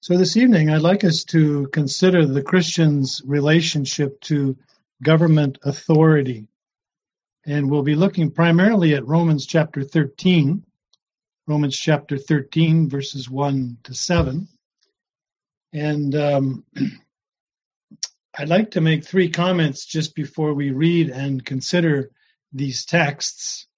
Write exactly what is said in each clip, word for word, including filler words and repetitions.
So this evening, I'd like us to consider the Christian's relationship to government authority. And we'll be looking primarily at Romans chapter thirteen, Romans chapter thirteen, verses one to seven. And um, I'd like to make three comments just before we read and consider these texts.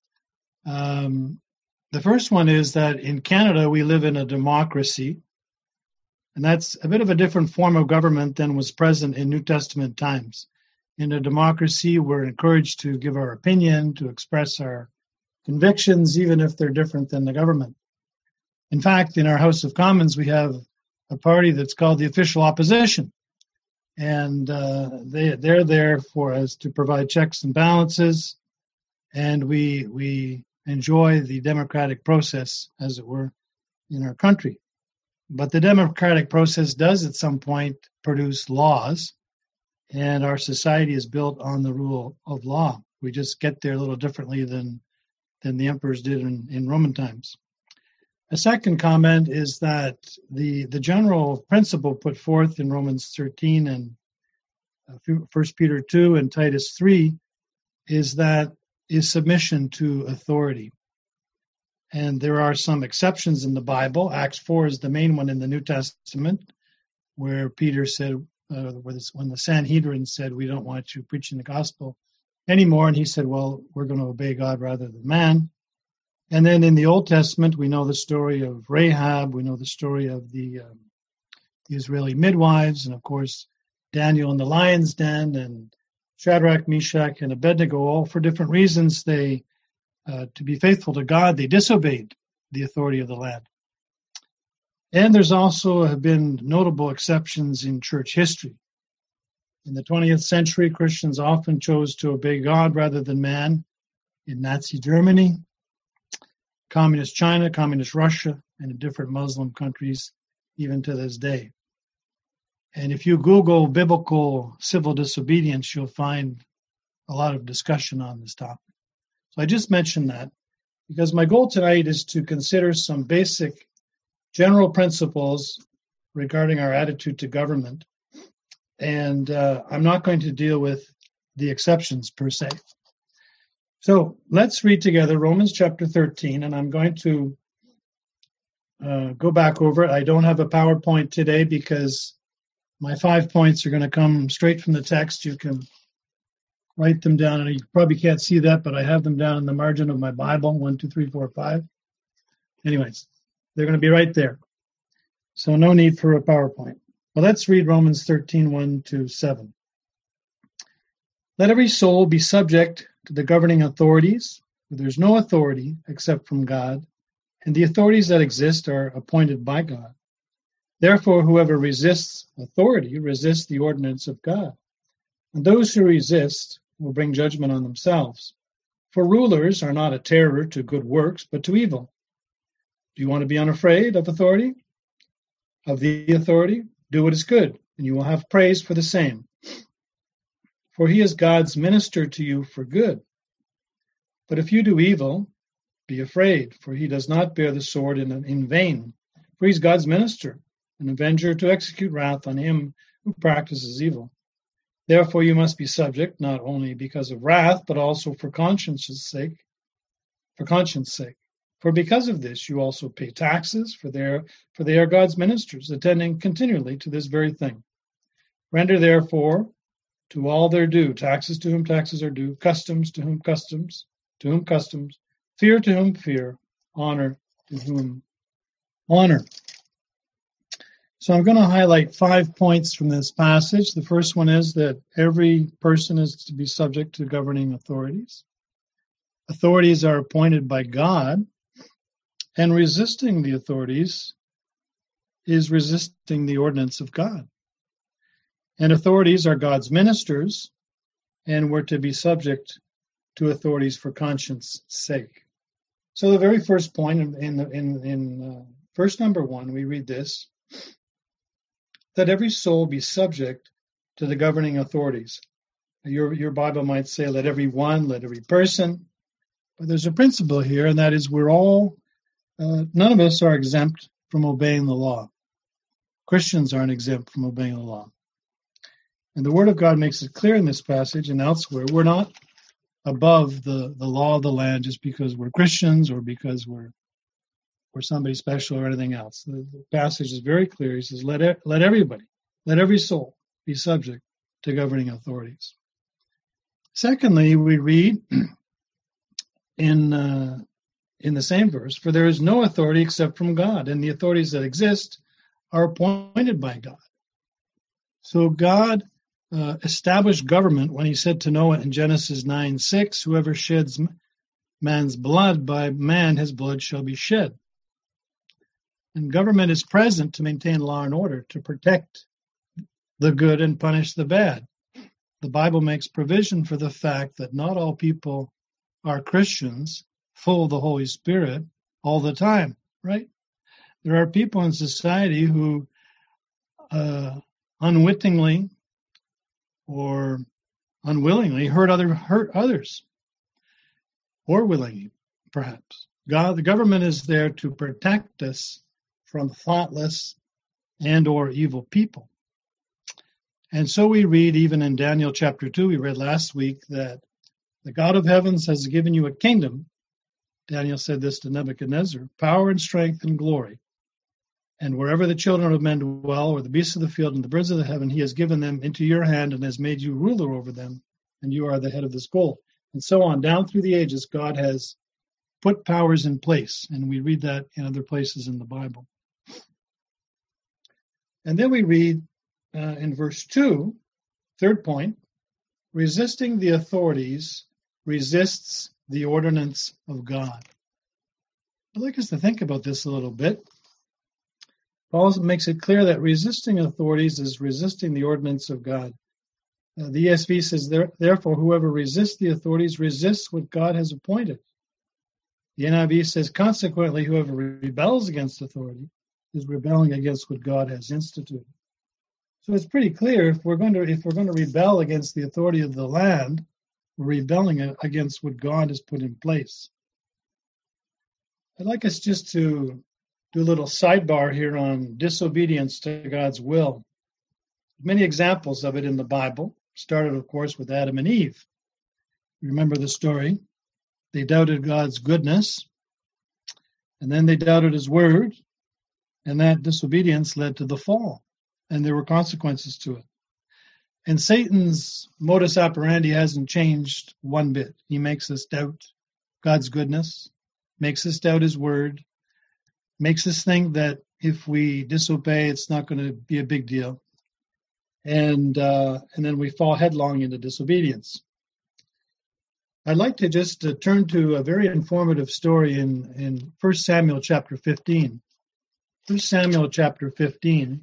Um, the first one is that in Canada, we live in a democracy. And that's a bit of a different form of government than was present in New Testament times. In a democracy, we're encouraged to give our opinion, to express our convictions, even if they're different than the government. In fact, in our House of Commons, we have a party that's called the official opposition. And uh, they, they're there for us to provide checks and balances. And we, we enjoy the democratic process, as it were, in our country. But the democratic process does at some point produce laws, and our society is built on the rule of law. We just get there a little differently than, than the emperors did in, in Roman times. A second comment is that the, the general principle put forth in Romans thirteen and First Peter two and Titus three is that is submission to authority. And there are some exceptions in the Bible. Acts four is the main one in the New Testament, where Peter said, uh, when the Sanhedrin said, we don't want you preaching the gospel anymore. And he said, well, we're going to obey God rather than man. And then in the Old Testament, we know the story of Rahab. We know the story of the, um, the Israeli midwives. And of course, Daniel in the lion's den, and Shadrach, Meshach, and Abednego, all for different reasons. They Uh, to be faithful to God, they disobeyed the authority of the land. And there's also have been notable exceptions in church history. In the twentieth century, Christians often chose to obey God rather than man in Nazi Germany, communist China, communist Russia, and in different Muslim countries, even to this day. And if you Google biblical civil disobedience, you'll find a lot of discussion on this topic. So I just mentioned that because my goal tonight is to consider some basic general principles regarding our attitude to government. And uh, I'm not going to deal with the exceptions per se. So let's read together Romans chapter thirteen, and I'm going to uh, go back over it. I don't have a PowerPoint today because my five points are going to come straight from the text. You can write them down, and you probably can't see that, but I have them down in the margin of my Bible, one, two, three, four, five. Anyways, they're going to be right there. So no need for a PowerPoint. Well, let's read Romans thirteen, one to seven. Let every soul be subject to the governing authorities, for there's no authority except from God, and the authorities that exist are appointed by God. Therefore, whoever resists authority resists the ordinance of God. And those who resist will bring judgment on themselves. For rulers are not a terror to good works, but to evil. Do you want to be unafraid of authority? Of the authority? Do what is good, and you will have praise for the same. For he is God's minister to you for good. But if you do evil, be afraid, for he does not bear the sword in, in vain. For he is God's minister, an avenger to execute wrath on him who practices evil. Therefore you must be subject, not only because of wrath, but also for conscience's sake, for conscience sake. For because of this you also pay taxes, for they are, for they are God's ministers, attending continually to this very thing. Render therefore to all their due, taxes to whom taxes are due, customs to whom customs, to whom customs, fear to whom fear, honor to whom honor. So I'm going to highlight five points from this passage. The first one is that every person is to be subject to governing authorities. Authorities are appointed by God, and resisting the authorities is resisting the ordinance of God. And authorities are God's ministers, and we're to be subject to authorities for conscience sake. So the very first point in in, in, in uh, verse number one, we read this: that every soul be subject to the governing authorities. Your, your Bible might say, let every one, let every person. But there's a principle here, and that is we're all, uh, none of us are exempt from obeying the law. Christians aren't exempt from obeying the law. And the Word of God makes it clear in this passage and elsewhere, we're not above the, the law of the land just because we're Christians or because we're we're somebody special or anything else. The, the passage is very clear. He says, let, e- let everybody, let every soul be subject to governing authorities. Secondly, we read in uh, in the same verse, for there is no authority except from God, and the authorities that exist are appointed by God. So God uh, established government when he said to Noah in Genesis nine six, whoever sheds man's blood, by man his blood shall be shed. And government is present to maintain law and order, to protect the good and punish the bad. The Bible makes provision for the fact that not all people are Christians, full of the Holy Spirit, all the time, right? There are people in society who uh, unwittingly or unwillingly hurt other hurt others, or willingly, perhaps. God, the government is there to protect us from thoughtless and or evil people. And so we read even in Daniel chapter two, we read last week that the God of heavens has given you a kingdom. Daniel said this to Nebuchadnezzar, power and strength and glory. And wherever the children of men dwell, or the beasts of the field and the birds of the heaven, he has given them into your hand and has made you ruler over them, and you are the head of this gold. And so on, down through the ages, God has put powers in place, and we read that in other places in the Bible. And then we read uh, in verse two, third point, resisting the authorities resists the ordinance of God. I'd like us to think about this a little bit. Paul makes it clear that resisting authorities is resisting the ordinance of God. Uh, the E S V says, therefore, whoever resists the authorities resists what God has appointed. The N I V says, consequently, whoever rebels against authority is rebelling against what God has instituted. So it's pretty clear if we're going to if we're going to rebel against the authority of the land, we're rebelling against what God has put in place. I'd like us just to do a little sidebar here on disobedience to God's will. Many examples of it in the Bible. Started, of course, with Adam and Eve. Remember the story. They doubted God's goodness, and then they doubted his word, and that disobedience led to the fall, and there were consequences to it. And Satan's modus operandi hasn't changed one bit. He makes us doubt God's goodness, makes us doubt his word, makes us think that if we disobey, it's not going to be a big deal. And uh, and then we fall headlong into disobedience. I'd like to just uh, turn to a very informative story in, in First Samuel chapter fifteen. First Samuel chapter fifteen.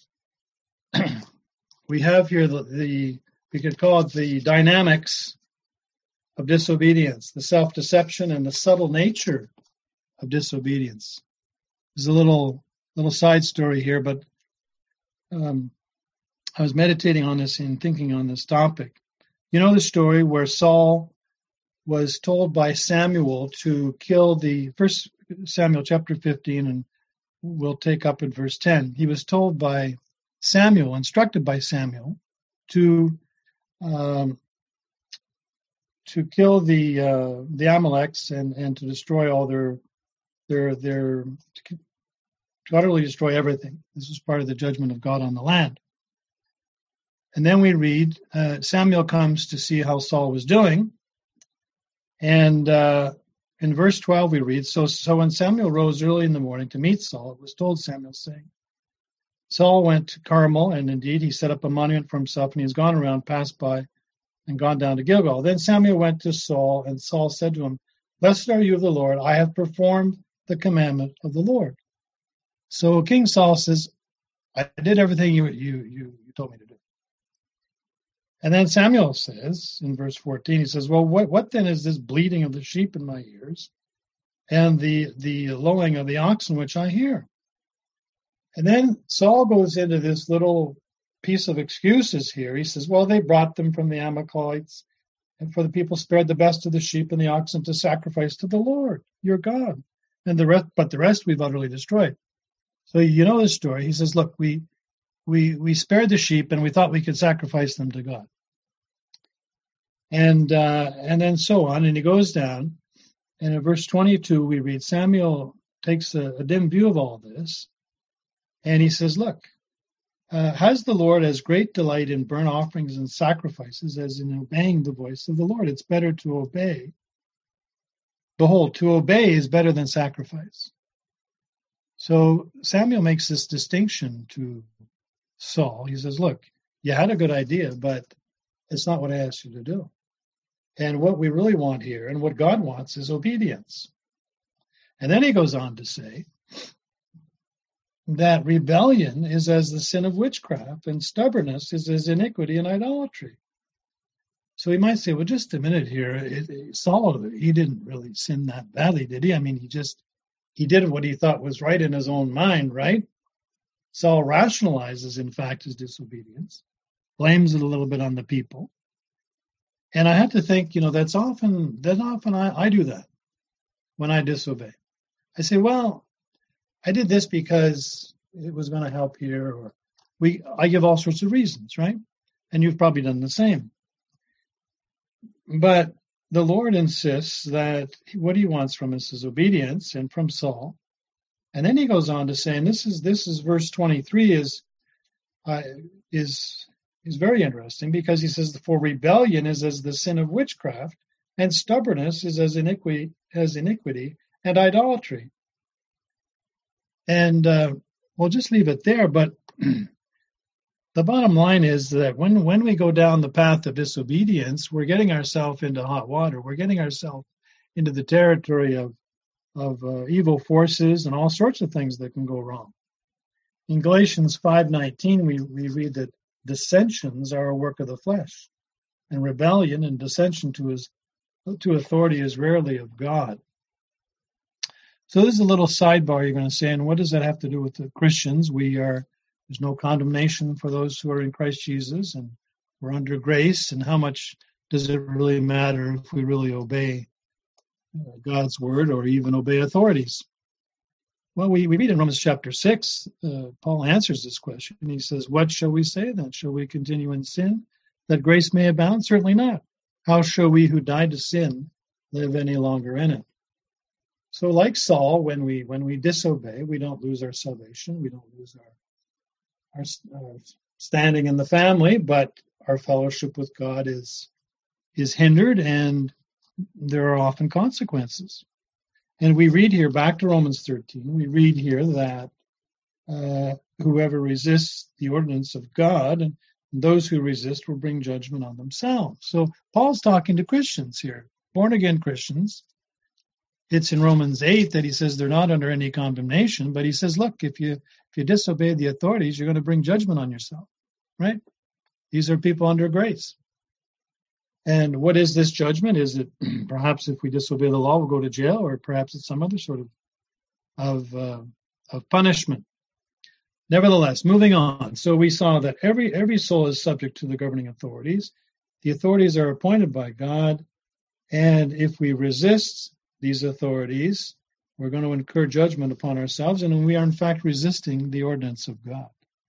We have here the, the, we could call it the dynamics of disobedience, the self-deception and the subtle nature of disobedience. There's a little little side story here, but um, I was meditating on this and thinking on this topic. You know the story where Saul was told by Samuel to kill the First Samuel chapter fifteen, and we'll take up in verse ten. He was told by Samuel, instructed by Samuel, to um, to kill the uh, the Amaleks and, and to destroy all their their their to utterly destroy everything. This was part of the judgment of God on the land. And then we read uh, Samuel comes to see how Saul was doing. And uh, in verse twelve we read, so, so when Samuel rose early in the morning to meet Saul, it was told Samuel, saying, Saul went to Carmel, and indeed he set up a monument for himself, and he has gone around, passed by, and gone down to Gilgal. Then Samuel went to Saul, and Saul said to him, Blessed are you of the Lord, I have performed the commandment of the Lord. So King Saul says, I did everything you, you, you, you told me to do. And then Samuel says, in verse fourteen, he says, well, what, what then is this bleating of the sheep in my ears and the, the lowing of the oxen which I hear? And then Saul goes into this little piece of excuses here. He says, well, they brought them from the Amalekites, and for the people spared the best of the sheep and the oxen to sacrifice to the Lord, your God. And the rest, but the rest we've utterly destroyed. So you know the story. He says, look, we, we we spared the sheep and we thought we could sacrifice them to God. And uh, and then so on, and he goes down, and in verse twenty-two we read, Samuel takes a, a dim view of all this, and he says, look, uh, has the Lord as great delight in burnt offerings and sacrifices as in obeying the voice of the Lord? It's better to obey. Behold, to obey is better than sacrifice. So Samuel makes this distinction to Saul. He says, look, you had a good idea, but it's not what I asked you to do. And what we really want here, and what God wants, is obedience. And then he goes on to say that rebellion is as the sin of witchcraft, and stubbornness is as iniquity and idolatry. So he might say, well, just a minute here. It, it, Saul, he didn't really sin that badly, did he? I mean, he just, he did what he thought was right in his own mind, right? Saul rationalizes, in fact, his disobedience, blames it a little bit on the people. And I have to think, you know, that's often, that often I, I do that when I disobey. I say, well, I did this because it was going to help here, or we, I give all sorts of reasons, right? And you've probably done the same. But the Lord insists that what he wants from us is obedience, and from Saul. And then he goes on to say, and this is, this is verse twenty-three is, uh, is, is very interesting, because he says, for rebellion is as the sin of witchcraft, and stubbornness is as iniquity, as iniquity and idolatry. And uh, we'll just leave it there. But the bottom line is that when, when we go down the path of disobedience, we're getting ourselves into hot water. We're getting ourselves into the territory of, of uh, evil forces and all sorts of things that can go wrong. In Galatians five nineteen, we, we read that dissensions are a work of the flesh, and rebellion and dissension to his to authority is rarely of God. So this is a little sidebar you're going to say, and what does that have to do with the Christians? We are there's no condemnation for those who are in Christ Jesus, and we're under grace. And how much does it really matter if we really obey God's word, or even obey authorities? Well, we, we read in Romans chapter six, uh, Paul answers this question. He says, what shall we say then? Shall we continue in sin, that grace may abound? Certainly not. How shall we who died to sin live any longer in it? So like Saul, when we when we disobey, we don't lose our salvation. We don't lose our, our, our standing in the family, but our fellowship with God is is hindered, and there are often consequences. And we read here, back to Romans thirteen, we read here that uh, whoever resists the ordinance of God, and those who resist will bring judgment on themselves. So Paul's talking to Christians here, born-again Christians. It's in Romans eight that he says they're not under any condemnation, but he says, look, if you if you disobey the authorities, you're going to bring judgment on yourself, right? These are people under grace. And what is this judgment? Is it perhaps if we disobey the law, we'll go to jail, or perhaps it's some other sort of of, uh, of punishment? Nevertheless, moving on. So we saw that every every soul is subject to the governing authorities. The authorities are appointed by God, and if we resist these authorities, we're going to incur judgment upon ourselves, and we are in fact resisting the ordinance of God.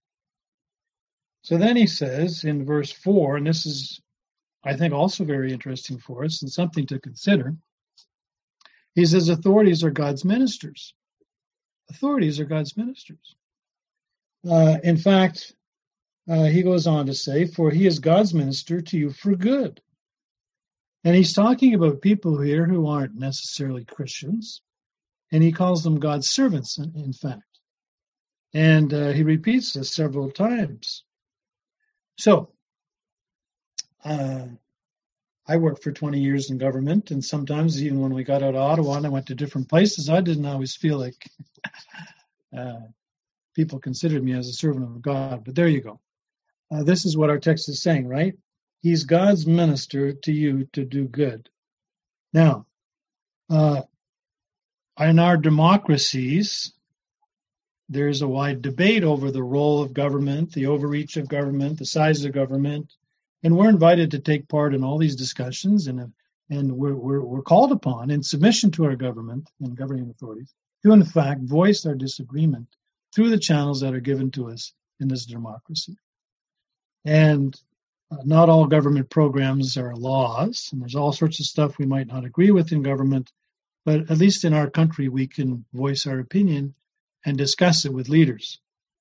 So then he says in verse four, and this is, I think, also very interesting for us and something to consider. He says authorities are God's ministers. Authorities are God's ministers. Uh, in fact, uh, he goes on to say, for he is God's minister to you for good. And he's talking about people here who aren't necessarily Christians, and he calls them God's servants, in, in fact. And uh, he repeats this several times. So, uh, I worked for twenty years in government, and sometimes even when we got out of Ottawa and I went to different places, I didn't always feel like uh, people considered me as a servant of God. But there you go. Uh, this is what our text is saying, right? He's God's minister to you to do good. Now, uh, in our democracies, there's a wide debate over the role of government, the overreach of government, the size of government, and we're invited to take part in all these discussions, and and we're we're, we're called upon in submission to our government and governing authorities to, in fact, voice our disagreement through the channels that are given to us in this democracy. And uh, not all government programs are laws, and there's all sorts of stuff we might not agree with in government, but at least in our country we can voice our opinion and discuss it with leaders.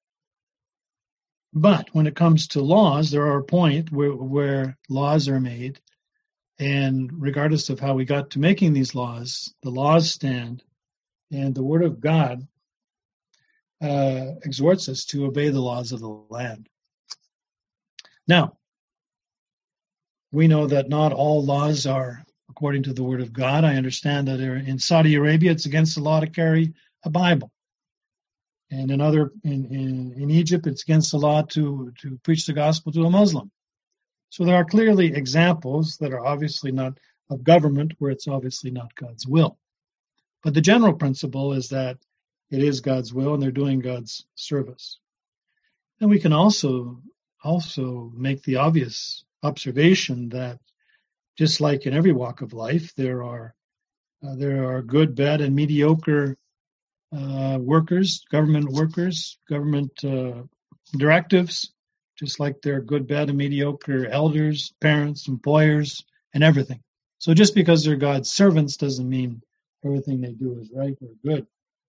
But when it comes to laws, there are a point where, where laws are made, and regardless of how we got to making these laws, the laws stand, and the Word of God uh, exhorts us to obey the laws of the land. Now, we know that not all laws are according to the Word of God. I understand that in Saudi Arabia, it's against the law to carry a Bible. And in other in, in, in Egypt, it's against the law to, to preach the gospel to a Muslim. So there are clearly examples that are obviously not of government where it's obviously not God's will. But the general principle is that it is God's will and they're doing God's service. And we can also also make the obvious observation that just like in every walk of life, there are uh, there are good, bad, and mediocre uh, workers, government workers, government uh, directives, just like there are good, bad, and mediocre elders, parents, employers, and everything. So just because they're God's servants doesn't mean everything they do is right or good.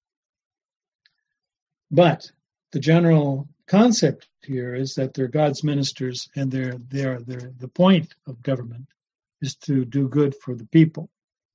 But the general concept here is that they're God's ministers, and they're, they're, they're, the point of government is to do good for the people.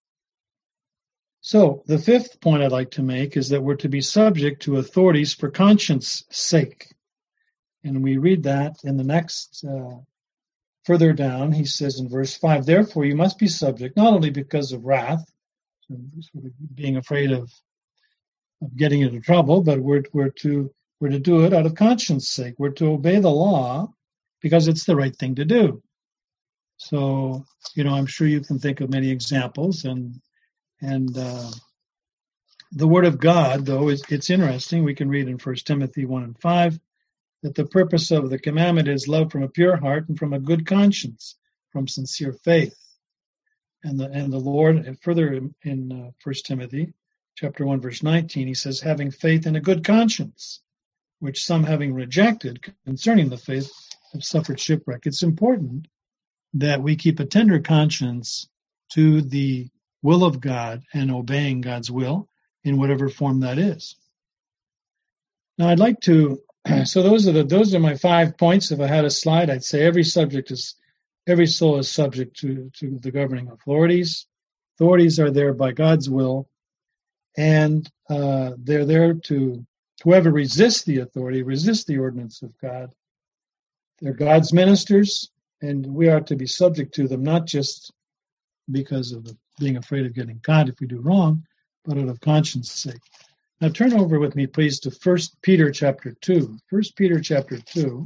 So the fifth point I'd like to make is that we're to be subject to authorities for conscience sake. And we read that in the next, uh, further down, he says in verse five, therefore you must be subject, not only because of wrath, so sort of being afraid of, of getting into trouble, but we're, we're to we're to do it out of conscience sake. We're to obey the law because it's the right thing to do. So, you know, I'm sure you can think of many examples, and and uh, the Word of God, though, is it's interesting. We can read in First Timothy one and five that the purpose of the commandment is love from a pure heart and from a good conscience, from sincere faith. And the and the Lord, and further in, in uh, First Timothy chapter one, verse nineteen, he says, having faith and a good conscience, which some having rejected concerning the faith have suffered shipwreck. It's important that we keep a tender conscience to the will of God and obeying God's will in whatever form that is. Now I'd like to, so those are the, those are my five points. If I had a slide, I'd say every subject is, every soul is subject to, to the governing authorities. Authorities are there by God's will, and uh, they're there to, whoever resists the authority, resists the ordinance of God. They're God's ministers, and we are to be subject to them, not just because of being afraid of getting caught if we do wrong, but out of conscience sake. Now turn over with me, please, to First Peter chapter two. First Peter chapter two.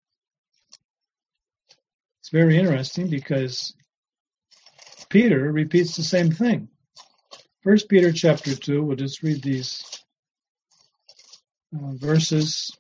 It's very interesting because Peter repeats the same thing. First Peter chapter two, we'll just read these uh, verses.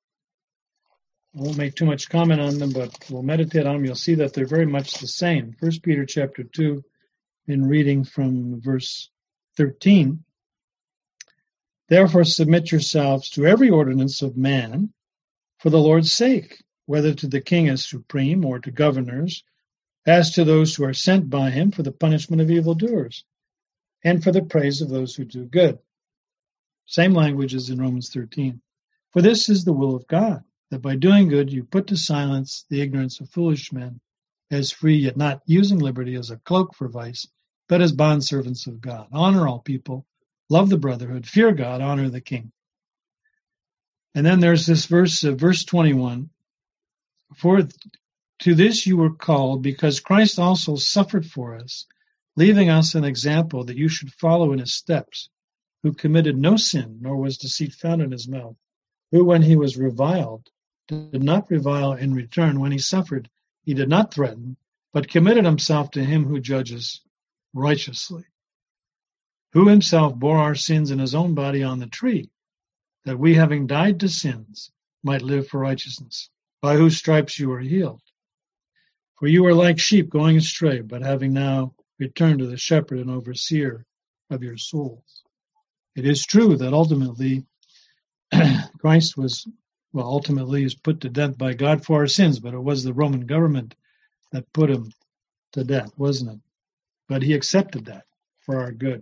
I won't make too much comment on them, but we'll meditate on them. You'll see that they're very much the same. First Peter chapter two, in reading from verse thirteen. Therefore submit yourselves to every ordinance of man for the Lord's sake, whether to the king as supreme or to governors, as to those who are sent by him for the punishment of evildoers, and for the praise of those who do good. Same language as in Romans thirteen. For this is the will of God, that by doing good you put to silence the ignorance of foolish men, as free, yet not using liberty as a cloak for vice, but as bondservants of God. Honor all people, love the brotherhood, fear God, honor the king. And then there's this verse, uh, verse twenty-one. For to this you were called, because Christ also suffered for us, leaving us an example that you should follow in his steps, who committed no sin, nor was deceit found in his mouth, who when he was reviled, did not revile in return. When he suffered, he did not threaten, but committed himself to him who judges righteously, who himself bore our sins in his own body on the tree, that we, having died to sins, might live for righteousness, by whose stripes you are healed. For you are like sheep going astray, but having now returned to the shepherd and overseer of your souls. It is true that ultimately Christ was well, ultimately he was put to death by God for our sins, but it was the Roman government that put him to death, wasn't it? But he accepted that for our good.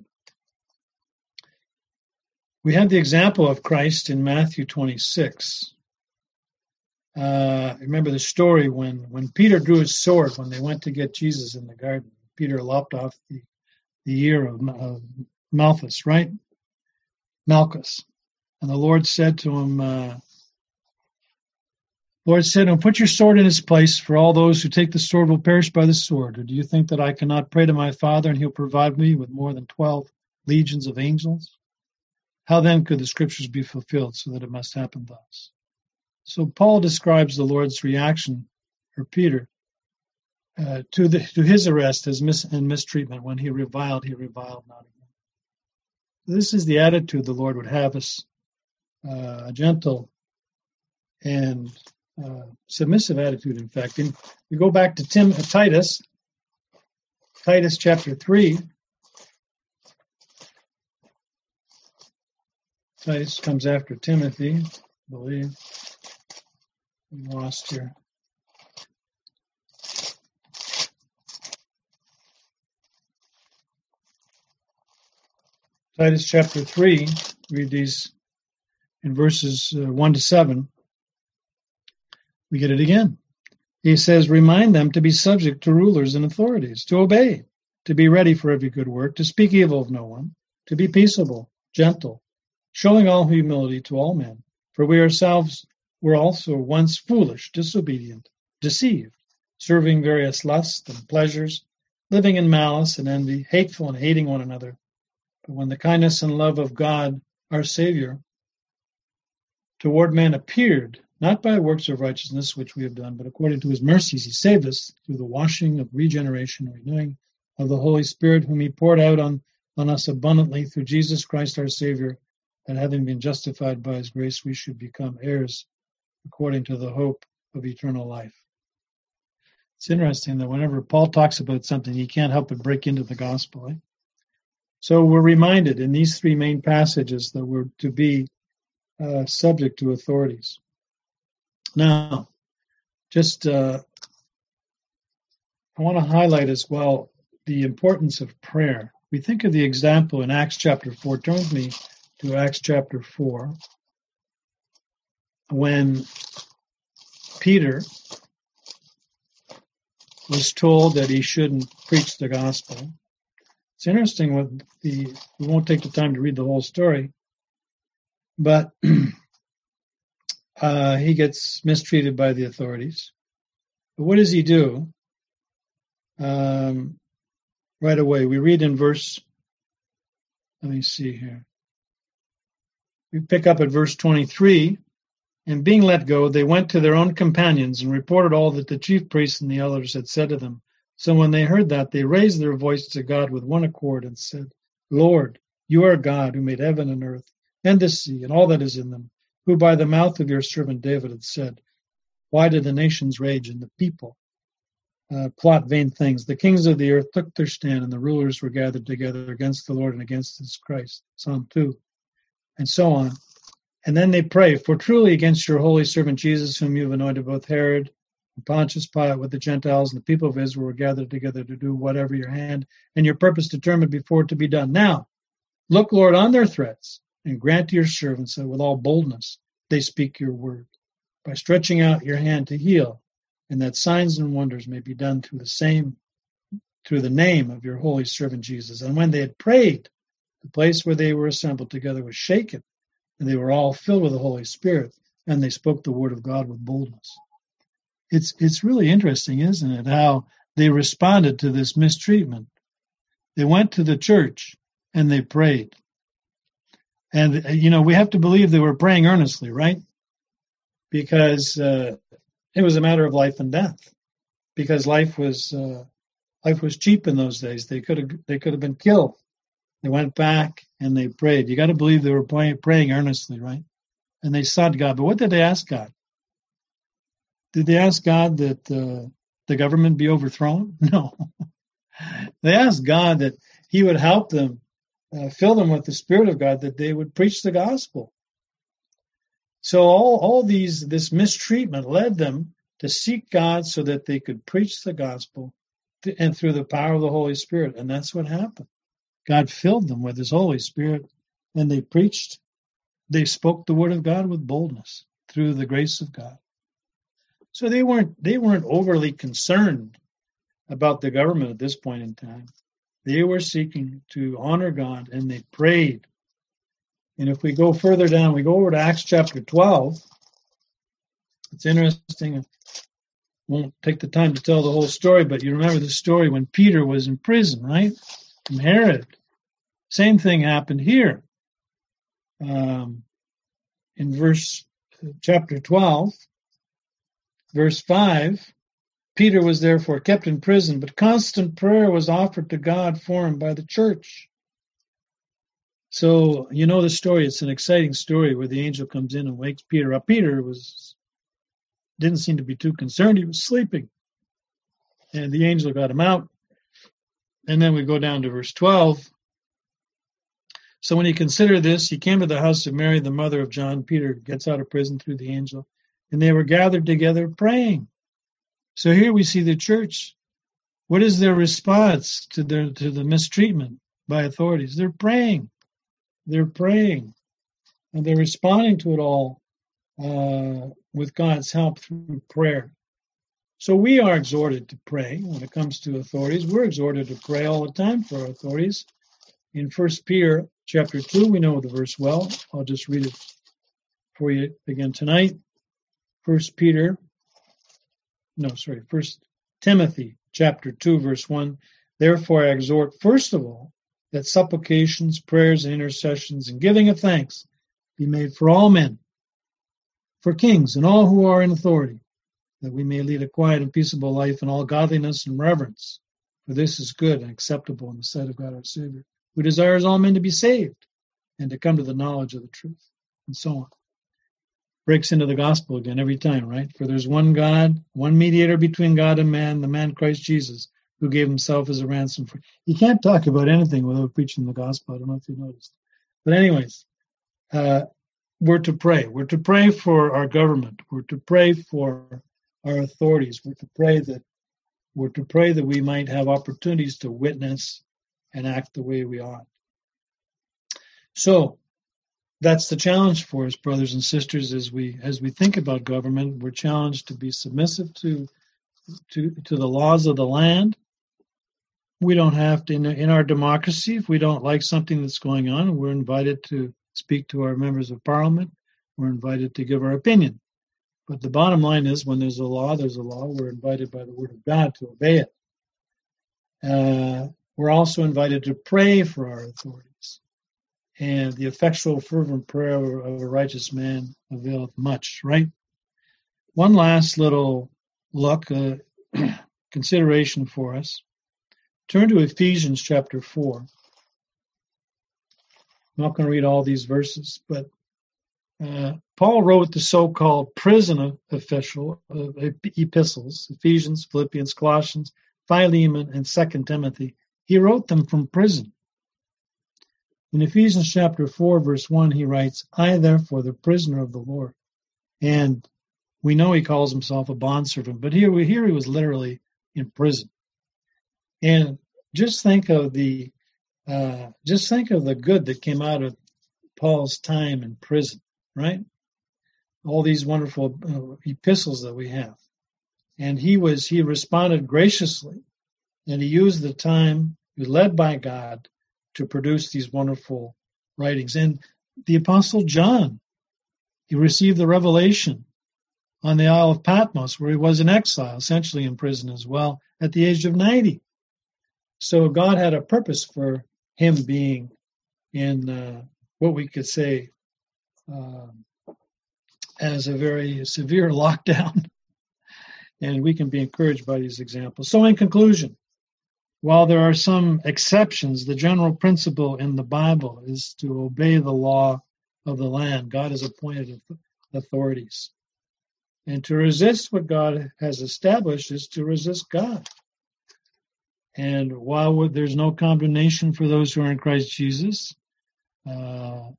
We have the example of Christ in Matthew twenty-six. Uh, remember the story when, when Peter drew his sword when they went to get Jesus in the garden. Peter lopped off the, the ear of, of Malchus, right? Malchus. And the Lord said to him, uh, Lord said to him, put your sword in its place, for all those who take the sword will perish by the sword. Or do you think that I cannot pray to my Father, and he'll provide me with more than twelve legions of angels? How then could the scriptures be fulfilled so that it must happen thus? So Paul describes the Lord's reaction, or Peter, uh, to, the, to his arrest as mis- and mistreatment. When he reviled, he reviled not again. This is the attitude the Lord would have us, uh, a gentle and uh, submissive attitude, in fact. And we go back to Tim, uh, Titus, Titus chapter three. Titus comes after Timothy, I believe. I'm lost here. Titus chapter three, read these in verses uh, one to seven. We get it again. He says, remind them to be subject to rulers and authorities, to obey, to be ready for every good work, to speak evil of no one, to be peaceable, gentle, showing all humility to all men. For we ourselves were also once foolish, disobedient, deceived, serving various lusts and pleasures, living in malice and envy, hateful and hating one another. But when the kindness and love of God, our Savior, toward men appeared, not by works of righteousness which we have done, but according to his mercies he saved us through the washing of regeneration, renewing of the Holy Spirit, whom he poured out on, on us abundantly through Jesus Christ our Savior, that having been justified by his grace, we should become heirs according to the hope of eternal life. It's interesting that whenever Paul talks about something, he can't help but break into the gospel. Eh? So we're reminded in these three main passages that we're to be uh, subject to authorities. Now, just uh, I want to highlight as well the importance of prayer. We think of the example in Acts chapter four. Turn with me to Acts chapter four, when Peter was told that he shouldn't preach the gospel. It's interesting what the, we won't take the time to read the whole story, but uh, he gets mistreated by the authorities. But what does he do? Um, right away, we read in verse, let me see here. We pick up at verse twenty-three. And being let go, they went to their own companions and reported all that the chief priests and the elders had said to them. So when they heard that, they raised their voice to God with one accord and said, Lord, you are God who made heaven and earth and the sea and all that is in them, who by the mouth of your servant David had said, why did the nations rage and the people uh, plot vain things? The kings of the earth took their stand and the rulers were gathered together against the Lord and against his Christ. Psalm two, and so on. And then they pray, for truly against your holy servant Jesus, whom you have anointed, both Herod and Pontius Pilate with the Gentiles and the people of Israel were gathered together to do whatever your hand and your purpose determined before to be done. Now, look, Lord, on their threats and grant to your servants that with all boldness they speak your word, by stretching out your hand to heal, and that signs and wonders may be done through the same, through the name of your holy servant Jesus. And when they had prayed, the place where they were assembled together was shaken, and they were all filled with the Holy Spirit, and they spoke the word of God with boldness. It's it's really interesting, isn't it, how they responded to this mistreatment. They went to the church, and they prayed. And, you know, we have to believe they were praying earnestly, right? Because uh, it was a matter of life and death. Because life was uh, life was cheap in those days. They could have they could have been killed. They went back and they prayed. You got to believe they were praying, praying earnestly, right? And they sought God. But what did they ask God? Did they ask God that uh, the government be overthrown? No. They asked God that he would help them, uh, fill them with the Spirit of God, that they would preach the gospel. So all, all these, this mistreatment led them to seek God so that they could preach the gospel th- and through the power of the Holy Spirit. And that's what happened. God filled them with his Holy Spirit, and they preached. They spoke the word of God with boldness through the grace of God. So they weren't, they weren't overly concerned about the government at this point in time. They were seeking to honor God, and they prayed. And if we go further down, we go over to Acts chapter twelve. It's interesting. I won't take the time to tell the whole story, but you remember the story when Peter was in prison, right? From Herod. Same thing happened here. Um, in verse chapter twelve, verse five, Peter was therefore kept in prison, but constant prayer was offered to God for him by the church. So, you know the story. It's an exciting story where the angel comes in and wakes Peter up. Peter was didn't seem to be too concerned. He was sleeping. And the angel got him out. And then we go down to verse twelve. So when he considered this, he came to the house of Mary, the mother of John. Peter gets out of prison through the angel. And they were gathered together praying. So here we see the church. What is their response to their to the mistreatment by authorities? They're praying. They're praying. And they're responding to it all uh, with God's help through prayer. So we are exhorted to pray when it comes to authorities. We're exhorted to pray all the time for our authorities. In First Peter chapter two, we know the verse well. I'll just read it for you again tonight. First Peter, no, sorry, First Timothy chapter two, verse one. Therefore I exhort, first of all, that supplications, prayers, and intercessions, and giving of thanks be made for all men, for kings and all who are in authority, that we may lead a quiet and peaceable life in all godliness and reverence. For this is good and acceptable in the sight of God our Savior, who desires all men to be saved and to come to the knowledge of the truth, and so on. Breaks into the gospel again every time, right? For there's one God, one mediator between God and man, the man Christ Jesus, who gave himself as a ransom for. You can't talk about anything without preaching the gospel. I don't know if you noticed. But anyways, uh, we're to pray. We're to pray for our government. We're to pray for our authorities. We're to pray that we're to pray that we might have opportunities to witness and act the way we ought. So that's the challenge for us, brothers and sisters, as we as we think about government. We're challenged to be submissive to to to the laws of the land. We don't have to, in, in our democracy, if we don't like something that's going on, we're invited to speak to our members of parliament. We're invited to give our opinion. But the bottom line is, when there's a law, there's a law. We're invited by the word of God to obey it. Uh, we're also invited to pray for our authorities. And the effectual, fervent prayer of a righteous man availeth much, right? One last little look, uh, consideration for us. Turn to Ephesians chapter four. I'm not going to read all these verses, but uh, Paul wrote the so-called prison official uh, epistles, Ephesians, Philippians, Colossians, Philemon, and Second Timothy. He wrote them from prison. In Ephesians chapter four, verse one, he writes, I, therefore, the prisoner of the Lord. And we know he calls himself a bondservant, but here, here he was literally in prison. And just think of the uh, just think of the good that came out of Paul's time in prison, right? All these wonderful uh, epistles that we have, and he was he responded graciously, and he used the time, he was led by God to produce these wonderful writings. And the Apostle John, he received the revelation on the Isle of Patmos, where he was in exile, essentially in prison as well, at the age of ninety. So God had a purpose for him being in uh, what we could say uh, as a very severe lockdown. And we can be encouraged by these examples. So in conclusion, while there are some exceptions, the general principle in the Bible is to obey the law of the land. God has appointed authorities. And to resist what God has established is to resist God. And while there's no condemnation for those who are in Christ Jesus, uh,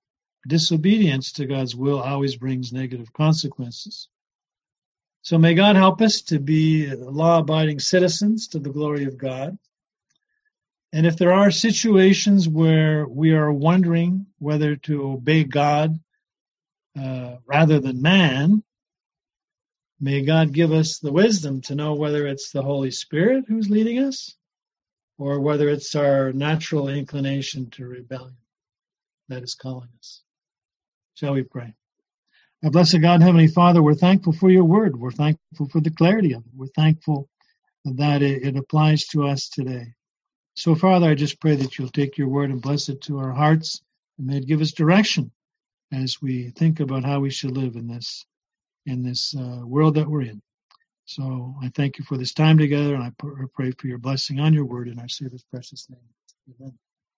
disobedience to God's will always brings negative consequences. So may God help us to be law-abiding citizens to the glory of God. And if there are situations where we are wondering whether to obey God uh, rather than man, may God give us the wisdom to know whether it's the Holy Spirit who's leading us or whether it's our natural inclination to rebellion that is calling us. Shall we pray? Our blessed God, Heavenly Father, we're thankful for your word. We're thankful for the clarity of it. We're thankful that it, it applies to us today. So, Father, I just pray that you'll take your word and bless it to our hearts, and may it give us direction as we think about how we should live in this in this uh, world that we're in. So I thank you for this time together, and I pray for your blessing on your word in our Savior's precious name. Amen.